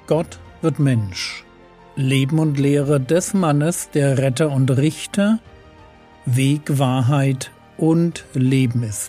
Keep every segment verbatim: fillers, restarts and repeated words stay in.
Gott wird Mensch. Leben und Lehre des Mannes, der Retter und Richter, Weg, Wahrheit und Leben ist.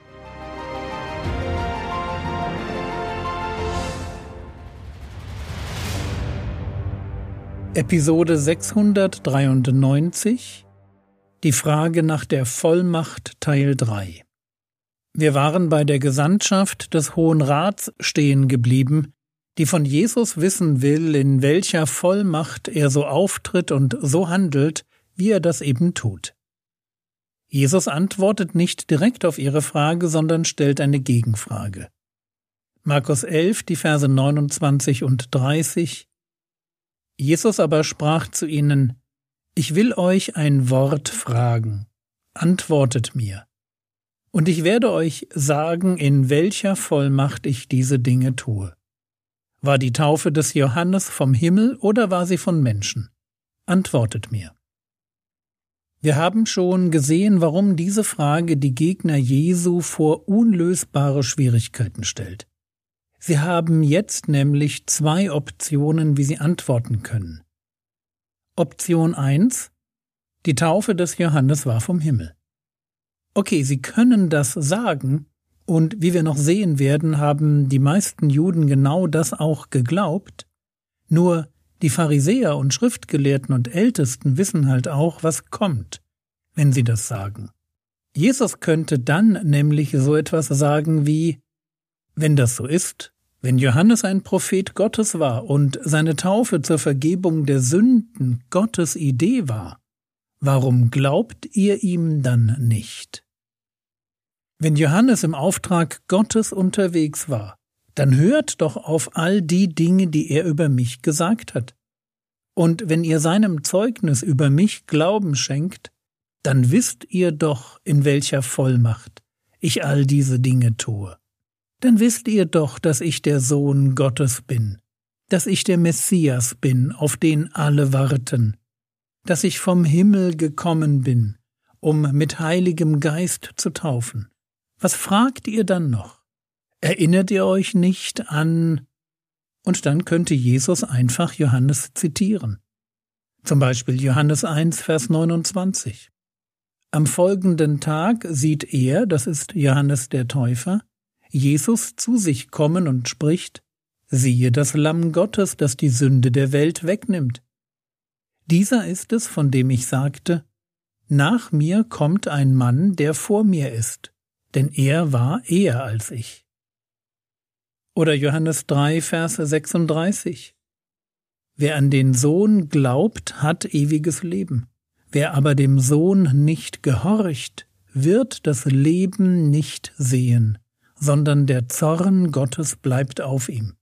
Episode sechshundertdreiundneunzig. Die Frage nach der Vollmacht Teil drei. Wir waren bei der Gesandtschaft des Hohen Rats stehen geblieben, die von Jesus wissen will, in welcher Vollmacht er so auftritt und so handelt, wie er das eben tut. Jesus antwortet nicht direkt auf ihre Frage, sondern stellt eine Gegenfrage. Markus elf, die Verse neunundzwanzig und dreißig. Jesus aber sprach zu ihnen: Ich will euch ein Wort fragen, antwortet mir, und ich werde euch sagen, in welcher Vollmacht ich diese Dinge tue. War die Taufe des Johannes vom Himmel oder war sie von Menschen? Antwortet mir. Wir haben schon gesehen, warum diese Frage die Gegner Jesu vor unlösbare Schwierigkeiten stellt. Sie haben jetzt nämlich zwei Optionen, wie sie antworten können. Option eins: Die Taufe des Johannes war vom Himmel. Okay, sie können das sagen, und wie wir noch sehen werden, haben die meisten Juden genau das auch geglaubt, nur die Pharisäer und Schriftgelehrten und Ältesten wissen halt auch, was kommt, wenn sie das sagen. Jesus könnte dann nämlich so etwas sagen wie: Wenn das so ist, wenn Johannes ein Prophet Gottes war und seine Taufe zur Vergebung der Sünden Gottes Idee war, warum glaubt ihr ihm dann nicht? Wenn Johannes im Auftrag Gottes unterwegs war, dann hört doch auf all die Dinge, die er über mich gesagt hat. Und wenn ihr seinem Zeugnis über mich Glauben schenkt, dann wisst ihr doch, in welcher Vollmacht ich all diese Dinge tue. Dann wisst ihr doch, dass ich der Sohn Gottes bin, dass ich der Messias bin, auf den alle warten, dass ich vom Himmel gekommen bin, um mit Heiligem Geist zu taufen. Was fragt ihr dann noch? Erinnert ihr euch nicht an... Und dann könnte Jesus einfach Johannes zitieren. Zum Beispiel Johannes eins, Vers neunundzwanzig. Am folgenden Tag sieht er, das ist Johannes der Täufer, Jesus zu sich kommen und spricht: Siehe das Lamm Gottes, das die Sünde der Welt wegnimmt. Dieser ist es, von dem ich sagte: Nach mir kommt ein Mann, der vor mir ist, denn er war eher als ich. Oder Johannes drei, Vers sechsunddreißig. Wer an den Sohn glaubt, hat ewiges Leben. Wer aber dem Sohn nicht gehorcht, wird das Leben nicht sehen, sondern der Zorn Gottes bleibt auf ihm.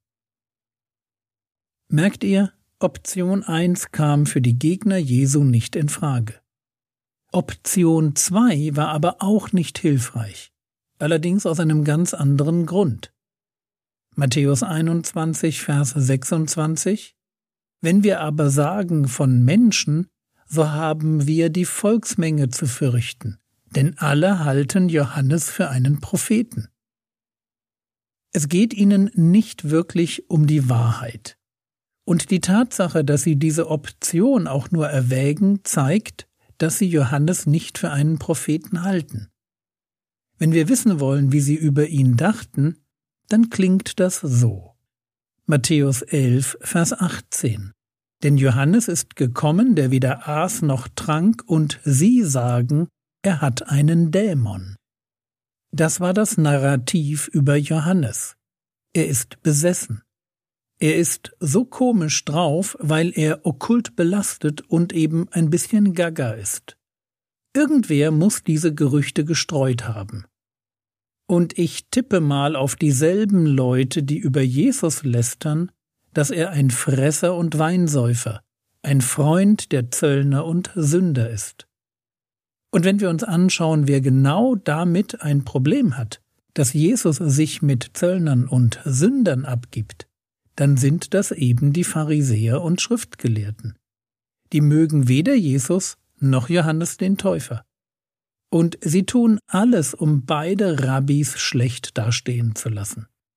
Merkt ihr, Option eins kam für die Gegner Jesu nicht in Frage. Option zwei war aber auch nicht hilfreich, allerdings aus einem ganz anderen Grund. Matthäus einundzwanzig, Vers sechsundzwanzig. Wenn wir aber sagen von Menschen, so haben wir die Volksmenge zu fürchten, denn alle halten Johannes für einen Propheten. Es geht ihnen nicht wirklich um die Wahrheit. Und die Tatsache, dass sie diese Option auch nur erwägen, zeigt, dass sie Johannes nicht für einen Propheten halten. Wenn wir wissen wollen, wie sie über ihn dachten, dann klingt das so. Matthäus elf, Vers achtzehn. Denn Johannes ist gekommen, der weder aß noch trank, und sie sagen, er hat einen Dämon. Das war das Narrativ über Johannes. Er ist besessen. Er ist so komisch drauf, weil er okkult belastet und eben ein bisschen gaga ist. Irgendwer muss diese Gerüchte gestreut haben. Und ich tippe mal auf dieselben Leute, die über Jesus lästern, dass er ein Fresser und Weinsäufer, ein Freund der Zöllner und Sünder ist. Und wenn wir uns anschauen, wer genau damit ein Problem hat, dass Jesus sich mit Zöllnern und Sündern abgibt, dann sind das eben die Pharisäer und Schriftgelehrten. Die mögen weder Jesus noch Johannes den Täufer. Und sie tun alles, um beide Rabbis schlecht dastehen zu lassen.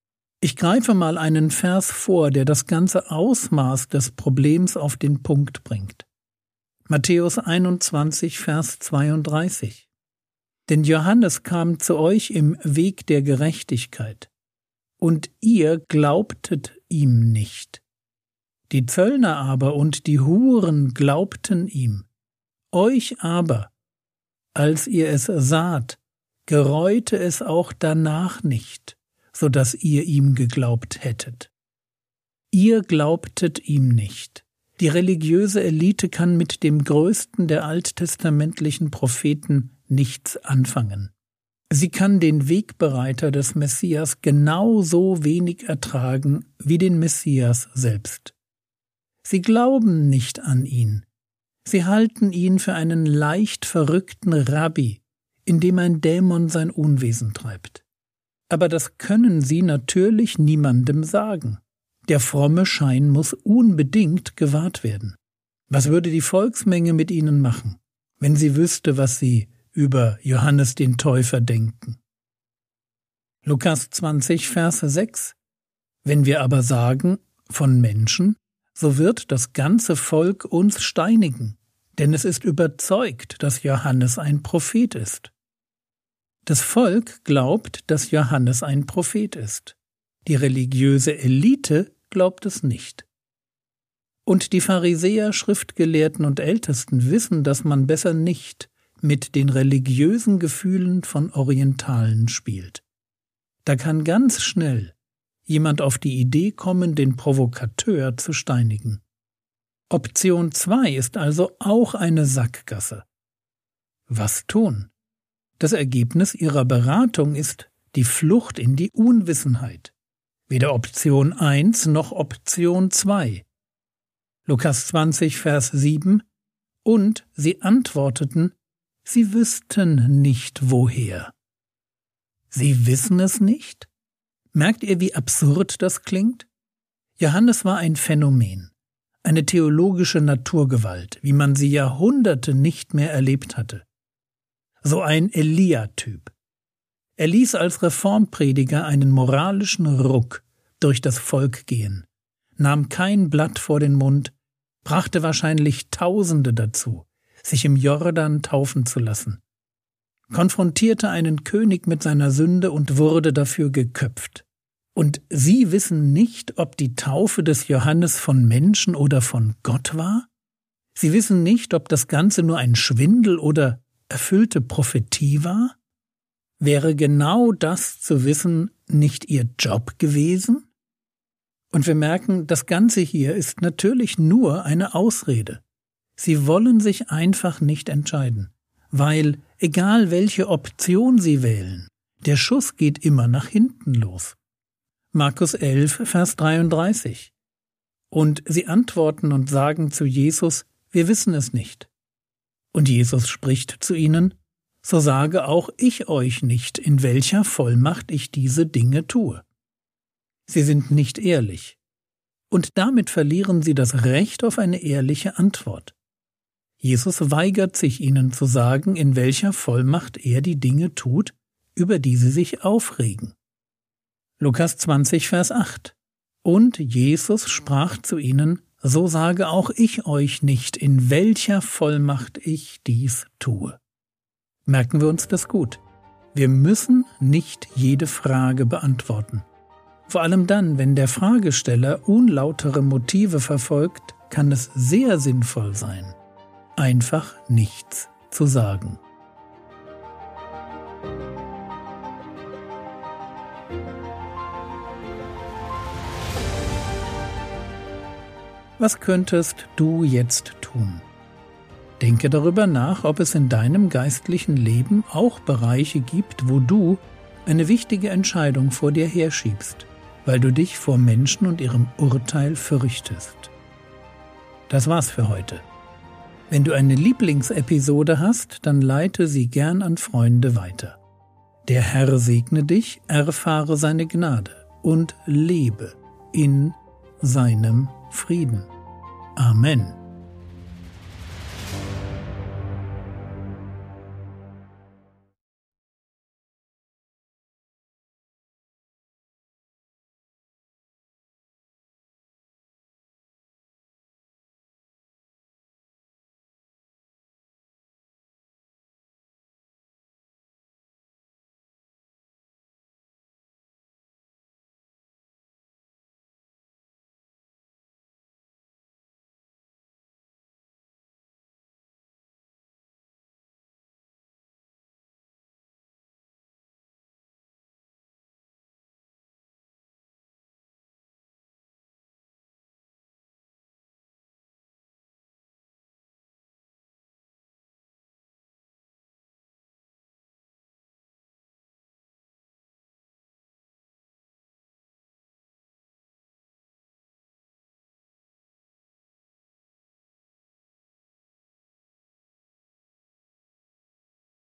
Ich greife mal einen Vers vor, der das ganze Ausmaß des Problems auf den Punkt bringt. Matthäus einundzwanzig, Vers zweiunddreißig. Denn Johannes kam zu euch im Weg der Gerechtigkeit, und ihr glaubtet ihm nicht. Die Zöllner aber und die Huren glaubten ihm. Euch aber, als ihr es saht, gereute es auch danach nicht, so dass ihr ihm geglaubt hättet. Ihr glaubtet ihm nicht. Die religiöse Elite kann mit dem größten der alttestamentlichen Propheten nichts anfangen. Sie kann den Wegbereiter des Messias genauso wenig ertragen wie den Messias selbst. Sie glauben nicht an ihn. Sie halten ihn für einen leicht verrückten Rabbi, in dem ein Dämon sein Unwesen treibt. Aber das können sie natürlich niemandem sagen. Der fromme Schein muss unbedingt gewahrt werden. Was würde die Volksmenge mit ihnen machen, wenn sie wüsste, was sie über Johannes den Täufer denken? Lukas zwanzig, Vers sechs. Wenn wir aber sagen, von Menschen, so wird das ganze Volk uns steinigen, denn es ist überzeugt, dass Johannes ein Prophet ist. Das Volk glaubt, dass Johannes ein Prophet ist. Die religiöse Elite glaubt es nicht. Und die Pharisäer, Schriftgelehrten und Ältesten wissen, dass man besser nicht mit den religiösen Gefühlen von Orientalen spielt. Da kann ganz schnell jemand auf die Idee kommen, den Provokateur zu steinigen. Option zwei ist also auch eine Sackgasse. Was tun? Das Ergebnis ihrer Beratung ist die Flucht in die Unwissenheit. Weder Option eins noch Option zwei. Lukas zwanzig, Vers sieben. Und sie antworteten, sie wüssten nicht woher. Sie wissen es nicht? Merkt ihr, wie absurd das klingt? Johannes war ein Phänomen, eine theologische Naturgewalt, wie man sie Jahrhunderte nicht mehr erlebt hatte. So ein Elia-Typ. Er ließ als Reformprediger einen moralischen Ruck durch das Volk gehen, nahm kein Blatt vor den Mund, brachte wahrscheinlich Tausende dazu, sich im Jordan taufen zu lassen, konfrontierte einen König mit seiner Sünde und wurde dafür geköpft. Und sie wissen nicht, ob die Taufe des Johannes von Menschen oder von Gott war? Sie wissen nicht, ob das Ganze nur ein Schwindel oder erfüllte Prophetie war? Wäre genau das zu wissen nicht ihr Job gewesen? Und wir merken, das Ganze hier ist natürlich nur eine Ausrede. Sie wollen sich einfach nicht entscheiden, weil, egal welche Option sie wählen, der Schuss geht immer nach hinten los. Markus elf, Vers dreiunddreißig. Und sie antworten und sagen zu Jesus, wir wissen es nicht. Und Jesus spricht zu ihnen, so sage auch ich euch nicht, in welcher Vollmacht ich diese Dinge tue. Sie sind nicht ehrlich. Und damit verlieren sie das Recht auf eine ehrliche Antwort. Jesus weigert sich ihnen zu sagen, in welcher Vollmacht er die Dinge tut, über die sie sich aufregen. Lukas zwanzig, Vers acht. Und Jesus sprach zu ihnen, so sage auch ich euch nicht, in welcher Vollmacht ich dies tue. Merken wir uns das gut. Wir müssen nicht jede Frage beantworten. Vor allem dann, wenn der Fragesteller unlautere Motive verfolgt, kann es sehr sinnvoll sein, einfach nichts zu sagen. Was könntest du jetzt tun? Denke darüber nach, ob es in deinem geistlichen Leben auch Bereiche gibt, wo du eine wichtige Entscheidung vor dir herschiebst, weil du dich vor Menschen und ihrem Urteil fürchtest. Das war's für heute. Wenn du eine Lieblingsepisode hast, dann leite sie gern an Freunde weiter. Der Herr segne dich, erfahre seine Gnade und lebe in seinem Frieden. Amen.